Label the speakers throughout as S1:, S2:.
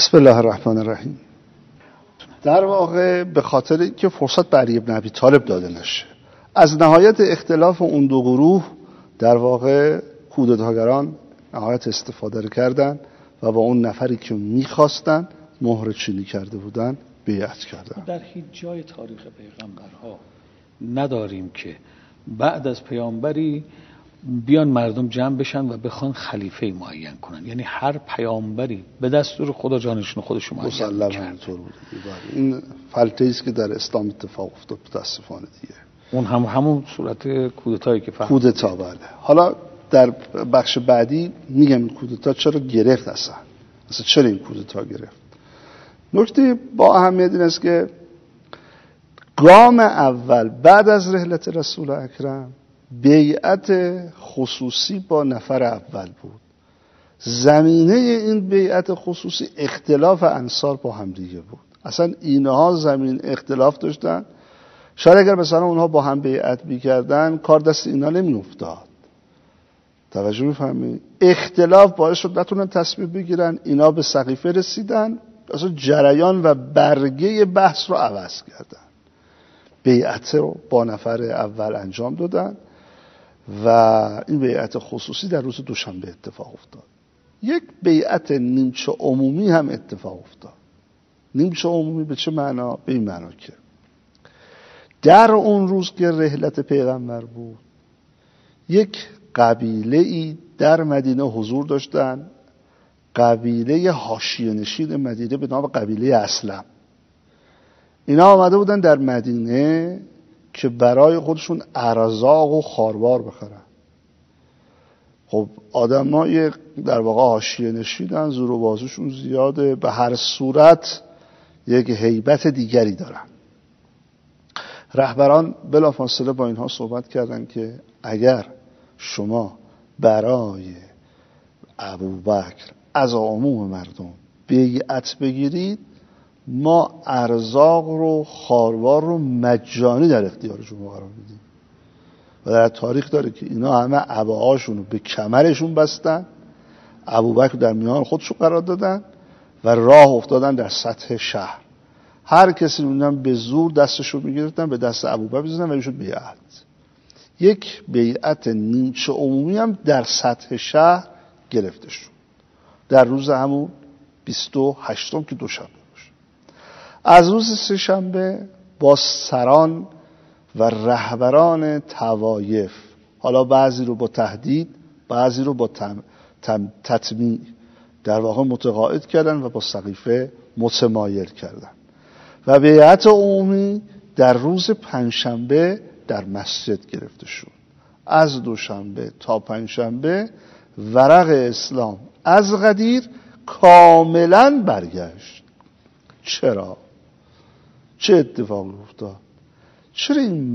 S1: بسم الله الرحمن الرحیم. در واقع به خاطر اینکه فرصت به علی بن ابی طالب داده نشه، از نهایت اختلاف اون دو گروه در واقع کودتاگران نهایت استفاده کردن و با اون نفری که میخواستن مهر چینی کرده بودن بیعت کردن.
S2: در هیچ جای تاریخ پیغمبرها نداریم که بعد از پیامبری بیان مردم جمع بشن و بخوان خلیفه معین کنن. یعنی هر پیامبری به دستور خدا جانشین خودش معین کرد.
S1: مسلماً اینطور بود. این فلته‌ای است که در اسلام اتفاق افتاد متاسفانه دیگه.
S2: اون همون صورت کودتایی که
S1: کودتا بله. حالا در بخش بعدی میگم کودتا چرا گرفت اصلا چرا این کودتا گرفت. نکته با اهمیت این است که گام اول بعد از رحلت رسول اکرم بیعت خصوصی با نفر اول بود. زمینه این بیعت خصوصی اختلاف انصار با هم دیگه بود. اصلا اینها زمین اختلاف داشتن. شاید اگر مثلا اونها با هم بیعت می‌کردن کار دست اینا نمی‌افتاد. توجه می‌فهمید؟ اختلاف باعث شد نتونن تصمیم بگیرن. اینا به سقیفه رسیدن، اصلا جریان و برگه بحث رو عوض کردن. بیعت رو با نفر اول انجام دادن و این بیعت خصوصی در روز دوشنبه اتفاق افتاد. یک بیعت نیمچه عمومی هم اتفاق افتاد. نیمچه عمومی به چه معنا؟ به این معنا که در اون روز که رحلت پیغمبر بود یک قبیله ای در مدینه حضور داشتن، قبیله حاشیه نشین مدینه به نام قبیله اسلم. اینا آمده بودن در مدینه که برای خودشون ارزاق و خاربار بخرن. خب آدمای در واقع حاشیه نشینن، زور و بازوشون زیاده، به هر صورت یک هیبت دیگری دارن. رهبران بلافاصله با اینها صحبت کردن که اگر شما برای ابوبکر از عموم مردم بیعت بگیرید ما ارزاق رو خاروار رو مجانی در اختیار شما قرار میدیم. و در تاریخ داره که اینا همه عباهاشون رو به کمرشون بستن، ابوبکر در میان خودشون قرار دادن و راه افتادن در سطح شهر. هر کسی می‌بینن به زور دستشو میگرفتن به دست ابوبکر می‌زدن و ایشون بیعت. یک بیعت نیمچه عمومی هم در سطح شهر گرفته شد در روز همون 28م که دوشنبه باشه. از روز سه‌شنبه با سران و رهبران طوایف، حالا بعضی رو با تهدید بعضی رو با تطمیع در واقع متقاعد کردن و با سقیفه متمایل کردن و بیعت عمومی در روز پنجشنبه در مسجد گرفته شد. از دوشنبه تا پنجشنبه ورق اسلام از غدیر کاملا برگشت. چرا؟ چه اتفاقی افتاد؟ چرا این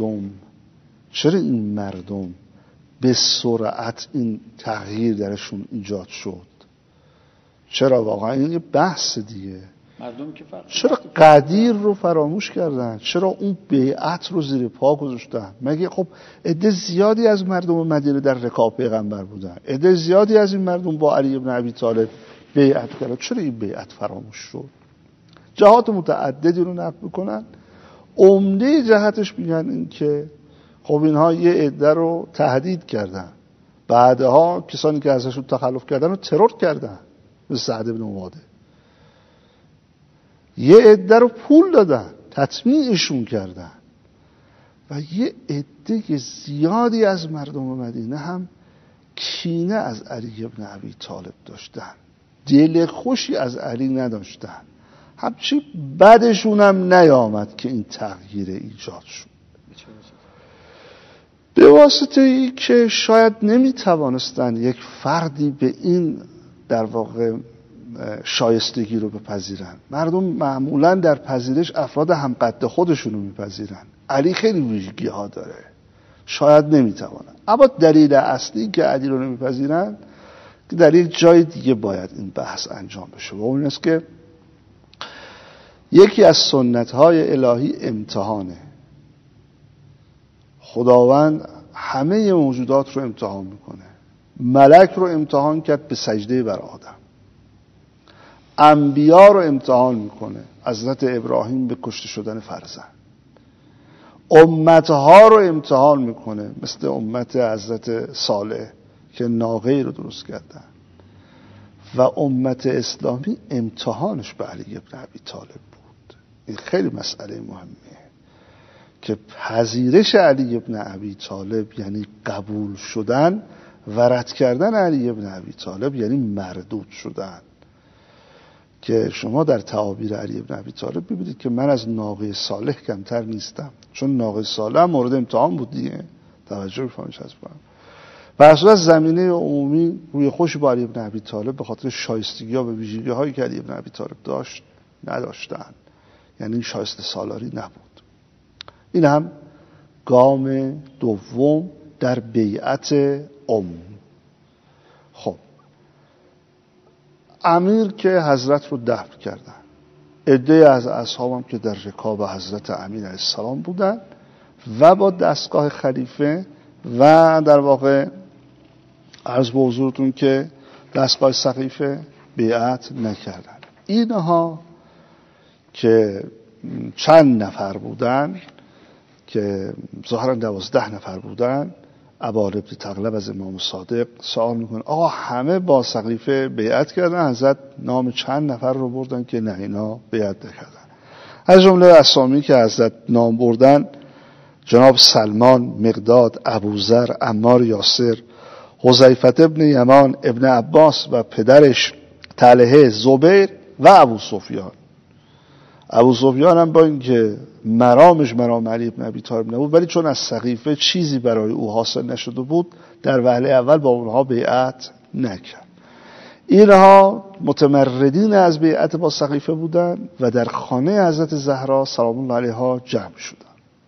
S1: مردم به سرعت این تغییر درشون ایجاد شد؟ چرا؟ واقعا این یه بحث دیگه. چرا قدیر رو فراموش کردن؟ چرا اون بیعت رو زیر پا گذاشتن؟ مگه خب عده زیادی از مردم مدینه در رکاب پیغمبر بودن، عده زیادی از این مردم با علی بن ابی طالب بیعت کردن. چرا این بیعت فراموش شد؟ جهات متعددی رو نقل میکنن. عمده جهتش میگن این که خب اینها یه عده رو تهدید کردن، بعدها کسانی که ازشون تخلف کردن رو ترور کردن، مثل سعد بن عباده. یه عده رو پول دادن، تطمیعشون کردن و یه عده زیادی از مردم مدینه هم کینه از علی بن ابی طالب داشتن، دل خوشی از علی نداشتن. همچی بعدشون هم نیامد که این تغییر ایجاد شد. به واسطه ای که شاید نمیتوانستن یک فردی به این در واقع شایستگی رو بپذیرن. مردم معمولا در پذیرش افراد همقد خودشون رو میپذیرن. علی خیلی ویژگی ها داره، شاید نمیتوانن. اما دلیل اصلی که علی رو نمیپذیرن که در یک جای دیگه باید این بحث انجام بشه و اون است که یکی از سنت‌های الهی امتحانه. خداوند همه موجودات رو امتحان میکنه. ملک رو امتحان کرد به سجده بر آدم. انبیا رو امتحان میکنه، حضرت ابراهیم به کشته شدن فرزند، امتها رو امتحان میکنه مثل امت حضرت صالح که ناقه رو درست کردن، و امت اسلامی امتحانش به علی ابن ابی طالب بود. این خیلی مسئله مهمیه که پذیرش علی ابن ابی طالب یعنی قبول شدن و رد کردن علی ابن ابی طالب یعنی مردود شدن. که شما در تعابیر علی ابن ابی طالب ببینید که من از ناقه صالح کمتر نیستم، چون ناقه صالح مورد امتحان بود دیگه، توجه بفرمایید از بر اساس زمینه عمومی روی خوش با علی ابن ابی طالب به خاطر شایستگی‌ها و ویژگی‌هایی که علی ابن ابی طالب داشت نداشتن، یعنی شایسته سالاری نبود. این هم گام دوم در بیعت خب امیر که حضرت رو دفن کردن، عده از اصحابم که در رکاب حضرت امیر علیه السلام بودن و با دستگاه خلیفه و در واقع عرض به حضورتون که دستگاه سقیفه بیعت نکردن. اینها که چند نفر بودن که ظاهرا 12 نفر بودن، ابا ابن تغلب از امام صادق سوال میکنه آقا همه با سقیفه بیعت کردن؟ حضرت نام چند نفر رو بردن که نه اینا بیعت نکردن. از جمله اسامی که حضرت نام بردن جناب سلمان، مقداد، ابوذر، عمار یاسر، حذیفه ابن یمان، ابن عباس و پدرش طلحه، زبیر و ابو سفیان. ابو سفیان هم با اینکه مرامش مرام علی ابن ابی طالب نبود، ولی چون از سقیفه چیزی برای او حاصل نشده بود در وهله اول با اونها بیعت نکرد. اینها متمردین از بیعت با سقیفه بودن و در خانه حضرت زهرا سلام الله علیها جمع شدن.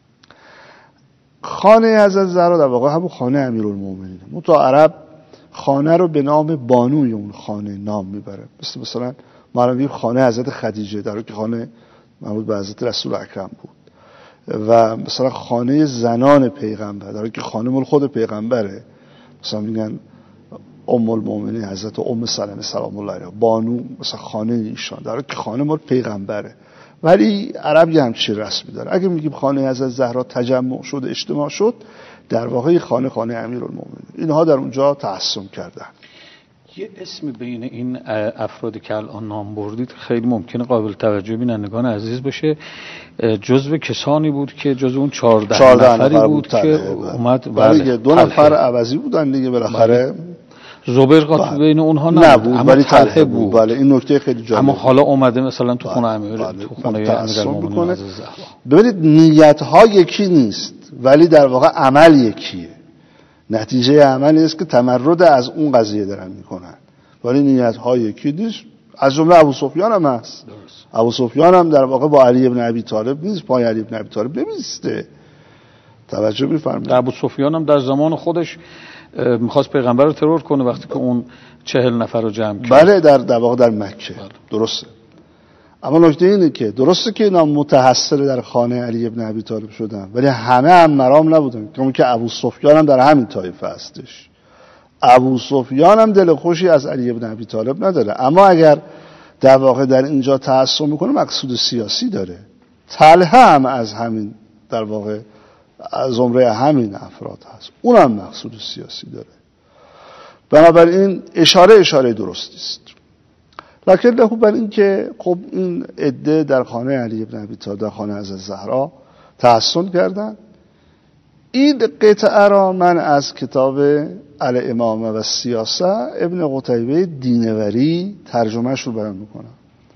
S1: خانه حضرت زهرا در واقع همون خانه امیرالمومنین. متا عرب خانه رو به نام بانوی اون خانه نام میبره، مثلا ما الان میگیم خانه حضرت خدیجه در حالی که خانه مربوط به حضرت رسول اکرم بود، و مثلا خانه زنان پیغمبر در حالی که خانه مال خود پیغمبره، مثلا میگن ام المؤمنین حضرت ام سلمه سلام الله علیها، بانو مثلا خانه ایشان در حالی که خانه مال پیغمبره. ولی عرب یه همچین رسمی داره. اگه میگیم خانه حضرت زهرا تجمع شد اجتماع شد، در واقع خانه امیرالمومنین. اینها در اونجا تعصب کردن.
S2: یه اسم بین این افرادی که الان نام بردید خیلی ممکنه قابل توجه بینندگان عزیز باشه. جزو کسانی بود که جزو اون 14 نفری بود که اومد.
S1: بله 2 نفر عوضی بودن دیگه بالاخره.
S2: زبیر قاطی بین اونها نبود
S1: ولی طلحه بود. بله این نکته خیلی جالبه.
S2: اما حالا اومده مثلا تو خونه امیر، تو خونه امیرالمومنین.
S1: ببینید نیت ها یکی نیست ولی در واقع عمل یکیه. نتیجه عملی است که تمرد از اون قضیه دارن میکنن، ولی نیت ها یکی نیست. از جمله ابو سفیان هم هست. ابو سفیان هم در واقع با علی ابن ابی طالب نیست، پای علی ابن ابی طالب نمیسته. توجه می‌فرمایید.
S2: ابو سفیان هم در زمان خودش میخواست پیغمبر رو ترور کنه وقتی که اون 40 نفر رو جمع کرد.
S1: بله در واقع در مکه. درسته. اما نکته اینه که درسته که اینا متحصل در خانه علی ابن ابی طالب شدن، ولی همه هم مرام نبودن، چون که ابو سفیان هم در همین طایفه هستش. ابو سفیان هم دل خوشی از علی ابن ابی طالب نداره، اما اگر در واقع در اینجا تعصب میکنه مقصود سیاسی داره. طلحه هم از همین در واقع از زمره همین افراد هست، اونم مقصود سیاسی داره. بنابراین اشاره درستی است. لکن له بر این که خب این عده در خانه علی ابن ابی طالب، در خانه حضرت زهرا تحسن کردن. این قطعه را من از کتاب الامامه و سیاسه ابن قتیبه دینوری ترجمهش رو بیان میکنم.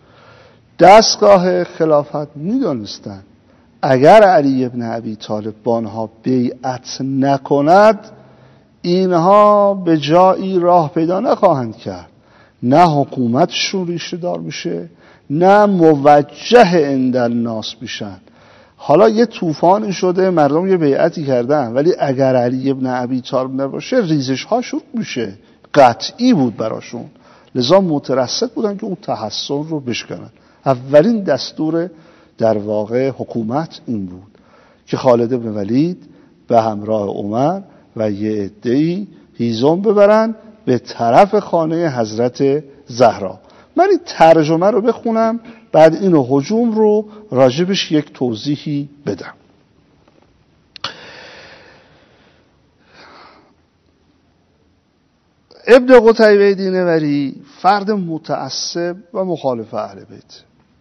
S1: دستگاه خلافت میدونستن اگر علی ابن ابی طالب با آنها بیعت نکند اینها به جایی راه پیدا نخواهند کرد، نه حکومتشون ریشه دار میشه، نه موجه عند الناس میشن. حالا یه طوفانی شده، مردم یه بیعتی کردن، ولی اگر علی ابن ابی طالب نباشه ریزش ها شروع میشه. قطعی بود براشون، لذا مترصد بودن که اون تحصن رو بشکنن. اولین دستور در واقع حکومت این بود که خالد ابن ولید به همراه عمر و یه عده‌ای هیزم ببرن به طرف خانه حضرت زهرا. من این ترجمه رو بخونم، بعد این هجوم رو راجبش یک توضیحی بدم. ابن قتیبه دینوری فرد متعصب و مخالف اهل بیت،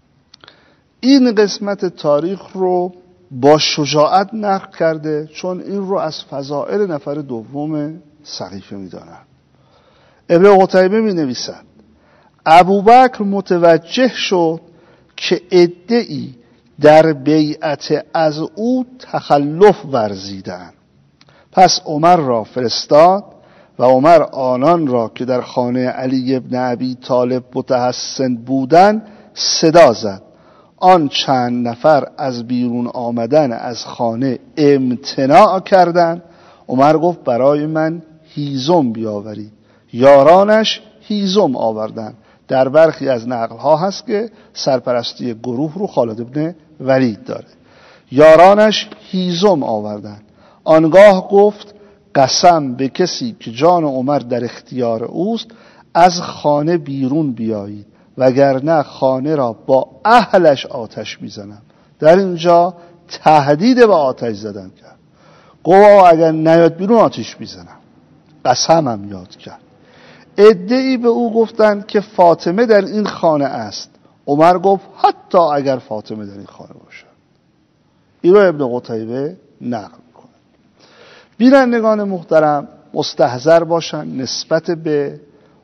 S1: این قسمت تاریخ رو با شجاعت نقل کرده، چون این رو از فضائل نفر دوم سقیفه می‌دانند. ابن قتیبه می‌نویسد ابوبکر متوجه شد که عده‌ای در بیعت از او تخلف ورزیدند، پس عمر را فرستاد و عمر آنان را که در خانه علی ابن ابی طالب متحسن بودند صدا زد. آن چند نفر از بیرون آمدن از خانه امتناع کردند. عمر گفت برای من هیزم بیاورید. یارانش هیزم آوردند. در برخی از نقل‌ها هست که سرپرستی گروه رو خالد ابن ولید داره. یارانش هیزم آوردند. آنگاه گفت قسم به کسی که جان عمر در اختیار اوست از خانه بیرون بیایید، وگرنه خانه را با اهلش آتش میزنم. در اینجا تهدید به آتش زدن کرد. گفت اگر نیاد بیرون آتش میزنم. قسمم یاد کرد. عده‌ای به او گفتند که فاطمه در این خانه است. عمر گفت حتی اگر فاطمه در این خانه باشد. این رو ابن قتیبه نقل میکنه. بینندگان محترم مستحضر باشن نسبت به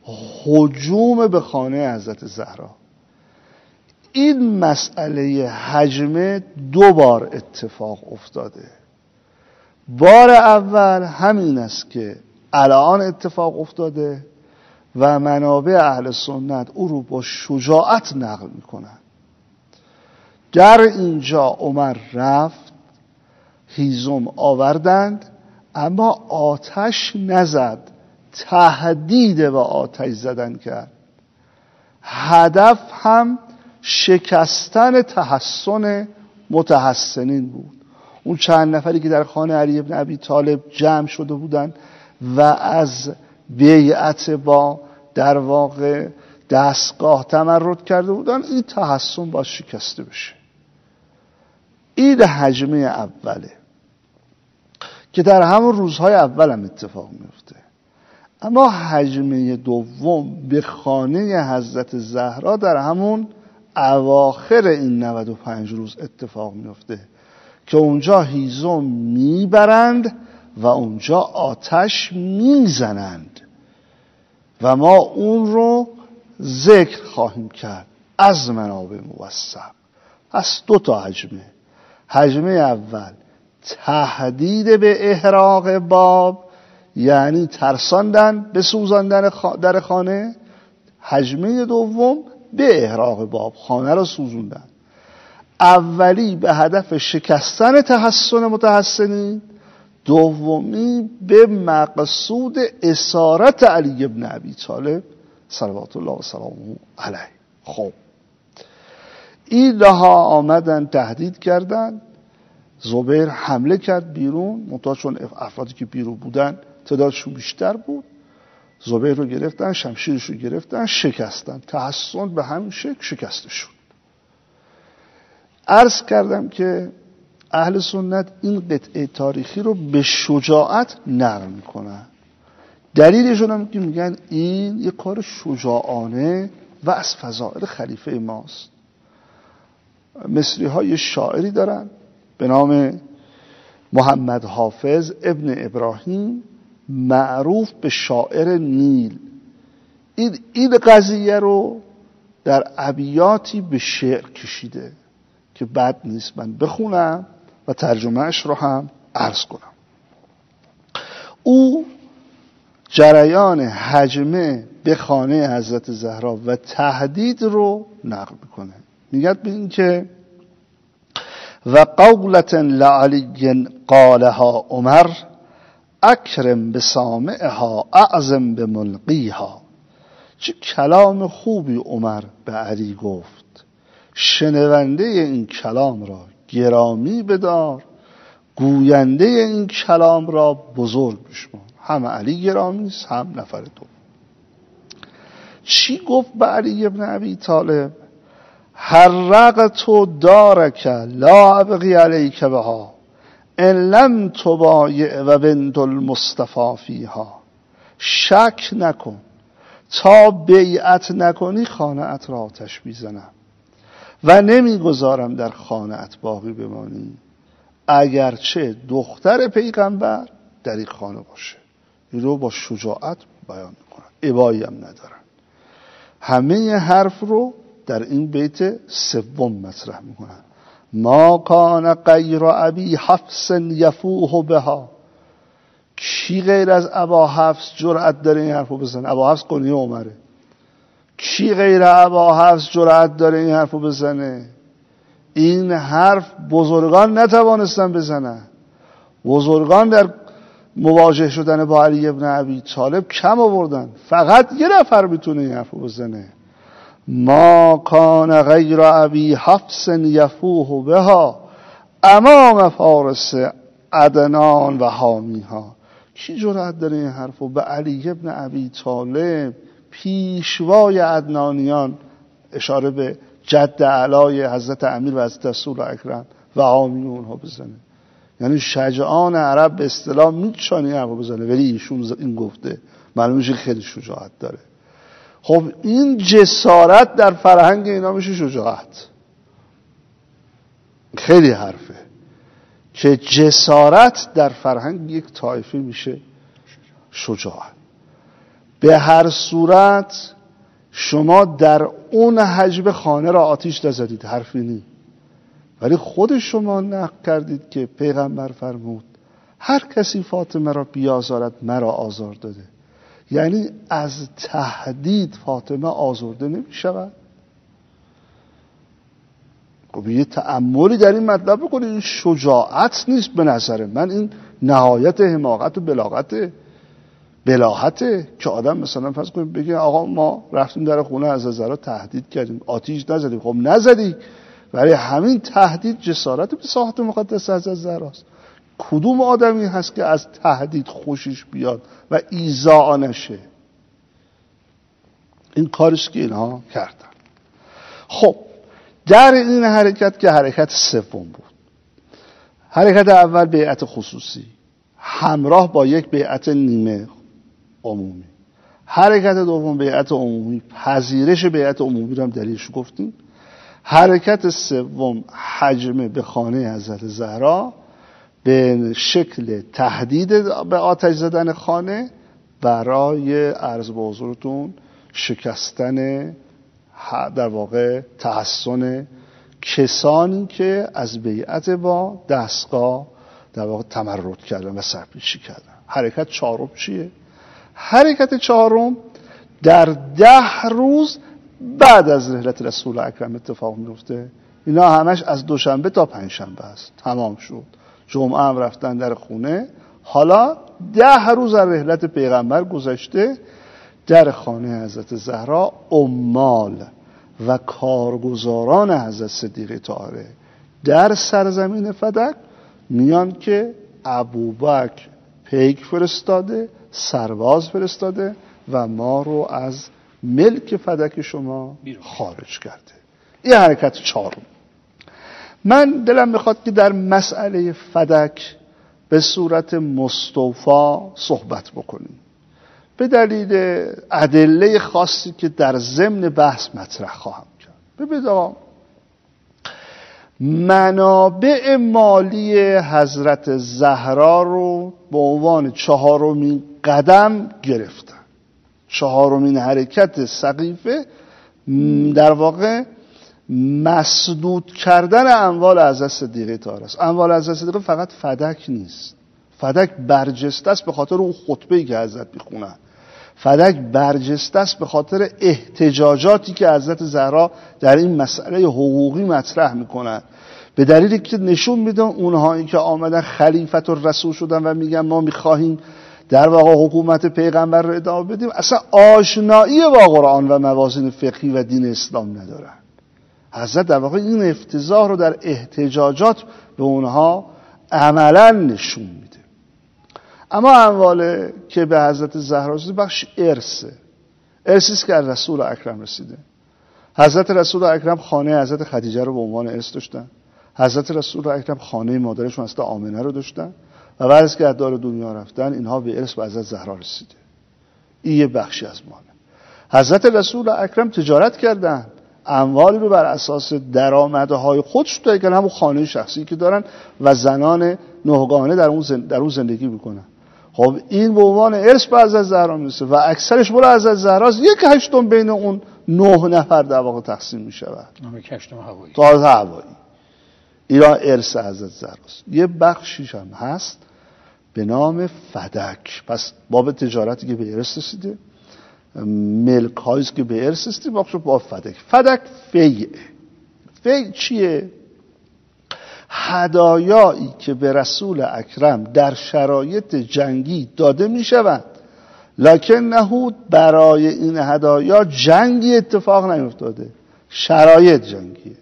S1: هجوم به خانه حضرت زهرا. این مسئله هجمه 2 بار اتفاق افتاده. بار اول همین است که الان اتفاق افتاده و منابع اهل سنت او رو با شجاعت نقل میکنن. در اینجا عمر رفت، هیزم آوردند، اما آتش نزد، تهدید به آتش زدن کرد. هدف هم شکستن تحسن متحسنین بود. اون چند نفری که در خانه علی ابن ابی طالب جمع شده بودند و از بیعت با در واقع دستگاه تمرد کرده بودن، این تحسن باید شکسته بشه. این هجمه اوله که در همون روزهای اول هم اتفاق میفته. اما هجمه دوم به خانه حضرت زهرا در همون اواخر این 95 روز اتفاق میفته که اونجا هیزم میبرند و اونجا آتش میزنند و ما اون رو ذکر خواهیم کرد از منابع موثق. پس 2 تا هجمه. هجمه اول تهدید به احراق باب، یعنی ترساندن به سوزاندن در خانه. هجمه دوم به احراق باب، خانه را سوزوندن. اولی به هدف شکستن تحسن متحسنین، دومی به مقصود اسارت علی ابن ابی طالب صلوات الله و سلامه علیه. خب اینها آمدن تهدید کردن. زبیر حمله کرد بیرون، منتها چون افرادی که بیرون بودن تعدادشون بیشتر بود، زبیر رو گرفتن، شمشیرش رو گرفتن، شکستن. تحسن به همین شکل شکسته شد. عرض کردم که اهل سنت این قطعه تاریخی رو به شجاعت نقل میکنن. دلیلشون هم که میگن این یک کار شجاعانه و از فضائل خلیفه ماست. مصری ها یه شاعری دارن به نام محمد حافظ ابن ابراهیم، معروف به شاعر نیل. این قضیه رو در ابیاتی به شعر کشیده که بد نیست من بخونم و ترجمهش رو هم عرض کنم. او جریان هجمه به خانه حضرت زهرا و تهدید رو نقل میکنه. میگه به این که و قولة لعلی قالها عمر اکرم بسامعها اعظم بملقیها. چه کلام خوبی عمر به علی گفت، شنونده این کلام را گرامی بدار، گوینده این کلام را بزرگ بشمار. هم علی گرامی است هم نفر دو. چی گفت به علی ابن ابی طالب؟ حرقت دارک لا ابغی علیک بها ان لم تبایع و بنت المصطفی فیها. شک نکن تا بیعت نکنی خانه ات را آتش میزنم و نمیگذارم در خانه ات باقی بمانی اگرچه دختر پیغمبر در این خانه باشه. این رو با شجاعت بیان میکنن، ابایی هم ندارن. همه حرف رو در این بیت سوم مطرح میکنن. ما کان غیر ابی حفص یفوه بها. کی غیر از ابا حفص جرأت داره این حرفو بزنه؟ ابا حفص قنی عمره. کی غیر ابا حفص جرأت داره این حرفو بزنه؟ این حرف بزرگان نتوانستن بزنن. بزرگان در مواجه شدن با علی ابن ابی طالب کم آوردن. فقط یه نفر میتونه این حرفو بزنه. ما کان غیر ابی حفص یفوه بها امام فارس عدنان و حامیها. کی جرأت داره این حرفو به علی ابن ابی طالب پیشوای عدنانیان، اشاره به جد علای حضرت امیر و حضرت رسول اکرم و حامی اونها بزنه؟ یعنی شجعان عرب به اصطلاح میتونه این حرفو بزنه، ولی ایشون این گفته، معلومه میشه خیلی شجاعت داره. خب این جسارت در فرهنگ اینا میشه شجاعت. خیلی حرفه که جسارت در فرهنگ یک طایفه میشه شجاعت. به هر صورت شما در اون حجب خانه را آتیش نزدید، حرفی نی، ولی خود شما نقل کردید که پیغمبر فرمود هر کسی فاطمه را بیازارد مرا آزار داده. یعنی از تهدید فاطمه آزرده نمی شود. خب یه تأملی در این مطلب بکنید. این شجاعت نیست به نظر من، این نهایت حماقت و بلاهته که آدم مثلا فرض کنیم بگه آقا ما رفتیم در خونه از زهرا تهدید کردیم، آتیش نزدیم. خب نزدی، ولی همین تهدید جسارت به ساحت مقدس از زهراست. کدوم آدمی هست که از تهدید خوشش بیاد و ایذا نشه؟ این کارش که اینها کردن. خب در این حرکت که حرکت سوم بود، حرکت اول بیعت خصوصی همراه با یک بیعت نیمه عمومی، حرکت دوم بیعت عمومی، پذیرش بیعت عمومی رو هم دلیلش گفتیم، حرکت سوم حجم به خانه حضرت زهرا به شکل تهدید به آتش زدن خانه برای عرض به حضورتون شکستن در واقع تحسن کسانی که از بیعت با دستگاه در واقع تمرد کردن و سرپیچی کردن. حرکت چهارم چیه؟ حرکت چهارم در 10 روز بعد از رحلت رسول اکرم اتفاق میفته. اینا همش از دوشنبه تا پنجشنبه است، تمام شد. جمعه هم رفتن در خونه. حالا 10 روز از رحلت پیغمبر گذشته. در خانه حضرت زهرا عمال و کارگزاران حضرت صدیقه طاهره در سرزمین فدک میان که ابوبکر پیک فرستاده، سرباز فرستاده و ما رو از ملک فدک شما خارج کرده. این حرکت چهارم. من دلم میخواد که در مسئله فدک به صورت مستوفا صحبت بکنیم به دلیل ادله خاصی که در ضمن بحث مطرح خواهم کرد. ببینید آقا، منابع مالی حضرت زهرا رو به عنوان 4مین قدم گرفتن. 4مین حرکت سقیفه در واقع مسدود کردن اموال حضرت صدیقه طاهره است. اموال حضرت صدیقه فقط فدک نیست. فدک برجسته است به خاطر اون خطبه‌ای که حضرت میخونن. فدک برجسته است به خاطر احتجاجاتی که حضرت زهرا در این مسئله حقوقی مطرح میکنن، به دلیلی که نشون میدن اونهایی که آمدن خلیفت الرسول شدن و میگن ما میخواهیم در واقع حکومت پیغمبر رو ادامه بدیم، اصلا آشنایی با قرآن و موازین فقهی و دین اسلام ندارن. حضرت در واقع این افتضاح رو در احتجاجات به اونها عملا نشون میده. اما اموال که به حضرت زهرا رسید بخش ارثه. ارثی است که از رسول اکرم رسیده. حضرت رسول اکرم خانه حضرت خدیجه رو به عنوان ارث داشتن. حضرت رسول اکرم خانه مادرشون حضرت آمنه رو داشتن و بعد از که از دار دنیا رفتن اینها به ارث به حضرت زهرا رسیده. این یه بخشی از مانه. حضرت رسول اکرم تجارت کردن، اموالی رو بر اساس درآمدهای خودش دارن، همون خانه شخصی که دارن و زنان نهگانه در اون زندگی میکنن. خب این به عنوان ارث به حضرت زهرا میرسه و اکثرش برای حضرت زهراست. 1/8 بین اون 9 نفر در واقع تقسیم میشود.
S2: 1/8 هوایی.
S1: تازه هوایی. اینا ارث حضرت زهراست. یه بخشیش هم هست به نام فدک. پس باب تجارتی که به ارث رسیده، ملک هایی که به ارث رسیده، بخش با فدک. فدک فیعه. فیع چیه؟ هدایایی که به رسول اکرم در شرایط جنگی داده می شوند، لکن نهود برای این هدایا جنگی اتفاق نیفتاده، شرایط جنگیه.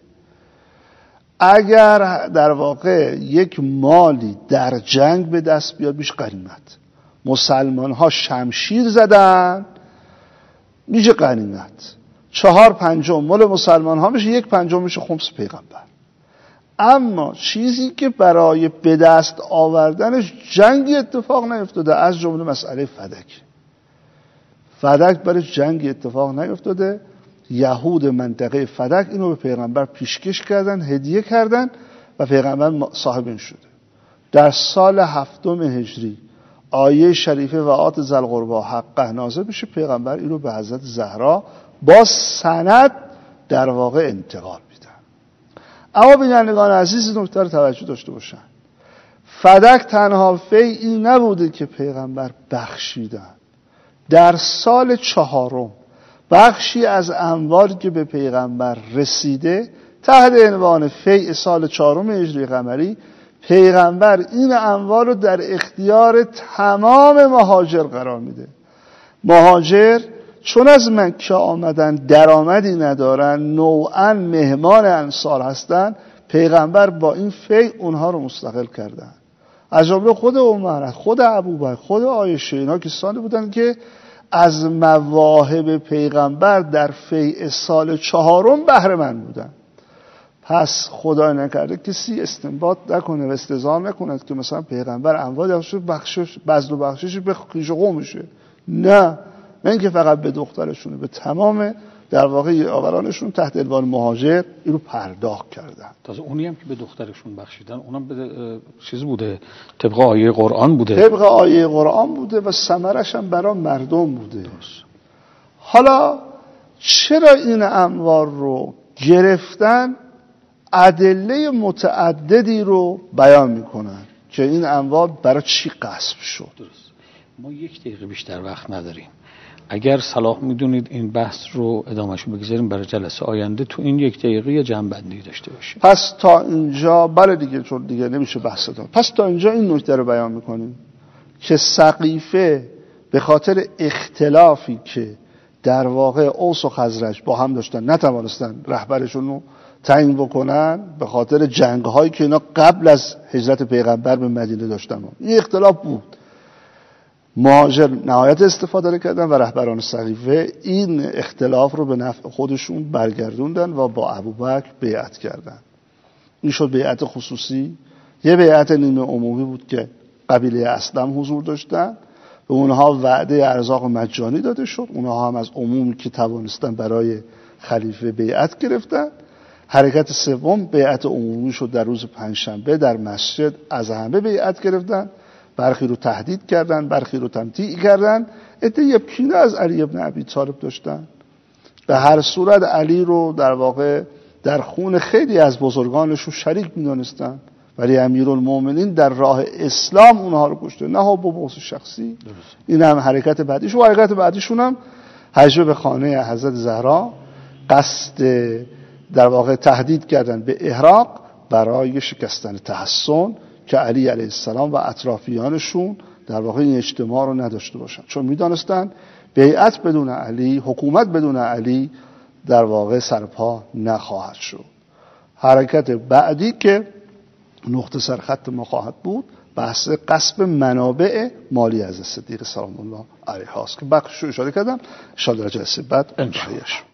S1: اگر در واقع یک مالی در جنگ به دست بیاد میشه غنیمت. مسلمان ها شمشیر زدن میشه غنیمت. 4/5 مال مسلمان ها میشه، 1/5 میشه خمس پیغمبر. اما چیزی که برای به دست آوردنش جنگی اتفاق نیفتاده از جمله مسئله فدک. فدک برای جنگی اتفاق نیفتاده. یهود منطقه فدک اینو به پیغمبر پیشکش کردن، هدیه کردن و پیغمبر صاحب این شده. در سال 7 هجری آیه شریفه و آت ذی القربی حقه نازل بشه، پیغمبر اینو به حضرت زهرا با سند در واقع انتقال میدن. اما بینندگان عزیز نکته رو توجه داشته باشن، فدک تنها فیعی نبوده که پیغمبر بخشیدن. در سال 4 بخشی از اموالی که به پیغمبر رسیده تحت عنوان فیع سال 4 هجری قمری، پیغمبر این اموال رو در اختیار تمام مهاجر قرار میده. مهاجر چون از مکه آمدن درآمدی ندارن، نوعاً مهمان انصار هستن، پیغمبر با این فیع اونها رو مستقل کردن. از جمله خود عمر، خود ابوبکر، خود عایشه، اینا کسانی بودن که از مواهب پیغمبر در فیع سال 4 بهره مند بودن. پس خدا نکرده کسی استنباط نکنه و استظهار نکند که مثلا پیغمبر اموال بذل و بخشش به خویش قومشه. نه اینکه فقط به دخترشونه، به تمام در واقع آورانشون تحت عنوان مهاجر اینو پرداخت کردن.
S2: تازه اونی هم که به دخترشون بخشیدن اونم به چیز بوده، طبق آیه قرآن بوده،
S1: طبق آیه قرآن بوده و ثمرش هم برای مردم بوده. حالا چرا این اموال رو گرفتن؟ ادله متعددی رو بیان میکنن که این اموال برای چی غصب شد.
S2: درست. ما 1 دقیقه بیشتر وقت نداریم. اگر صلاح میدونید این بحث رو ادامهشو بگذاریم برای جلسه آینده، تو این 1 دقیقه جمع‌بندی داشته باشیم.
S1: پس تا اینجا بله دیگه، چون دیگه نمیشه بحث داد. پس تا اینجا این نکته رو بیان میکنیم که سقیفه به خاطر اختلافی که در واقع اوس و خزرج با هم داشتن نتوانستن رهبرشون رو تعیین بکنن به خاطر جنگ‌هایی که اینا قبل از هجرت پیغمبر به مدینه داشتن. این اختلاف بود. مهاجر نهایت استفاده کردن و رهبران سقیفه این اختلاف رو به نفع خودشون برگردوندن و با ابوبکر بیعت کردن. این شد بیعت خصوصی. یه بیعت نیمه عمومی بود که قبیله اسلم حضور داشتن، به اونها وعده ارزاق مجانی داده شد، اونها هم از عمومی که توانستن برای خلیفه بیعت گرفتن. حرکت سوم بیعت عمومی شد، در روز پنجشنبه در مسجد از همه بیعت گرفتن، برخی رو تهدید کردن، برخی رو تمتیع کردن. عده‌ای کینه از علی ابن ابی طالب داشتن. به هر صورت علی رو در واقع در خون خیلی از بزرگانشون شریک می‌دونستن، ولی امیرالمومنین در راه اسلام اونها رو کشته، نه با بغض شخصی. این هم حرکت بعدیشون. و حرکت بعدیشون هم هجوم به خانه حضرت زهرا، قصد در واقع تهدید کردن به احراق برای شکستن تحصن که علی علیه السلام و اطرافیانشون در واقع این اجتماع رو نداشته باشن، چون میدانستن بیعت بدون علی، حکومت بدون علی در واقع سرپا نخواهد شد. حرکت بعدی که نقطه سرخط ما خواهد بود بحث غصب منابع مالی از صدیق سلام الله علیه هاست که بخشش رو اشاره کردم. ان شاء الله جلسه بعد انشاءالله